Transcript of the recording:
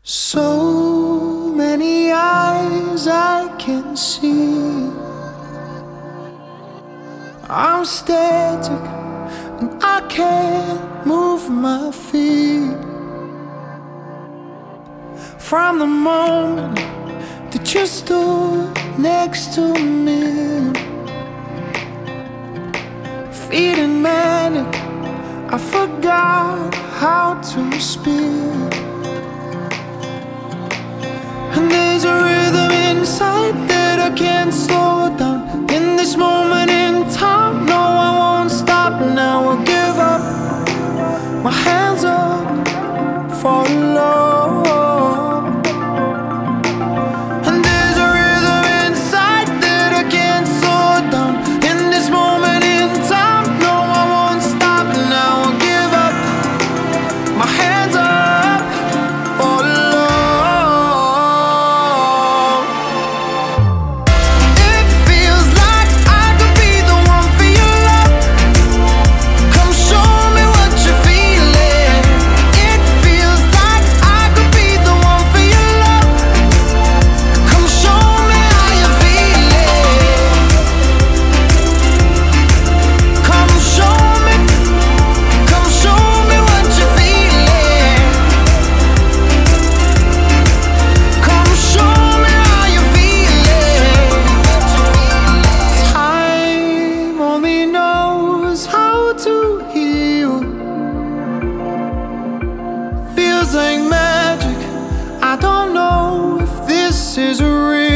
So many eyes I can see. I'm static and I can't move my feet. From the moment that you stood next to me, feeling manic, I forgot how to speak. And there's a rhythm inside that I can't slow down. In this moment in time, no, I won't stop now. I'll give up, my hands up for love. And there's a rhythm inside that I can't slow down. In this moment in time, no, I won't stop now. I'll give up, my hands up for love. Like magic, I don't know if this is real.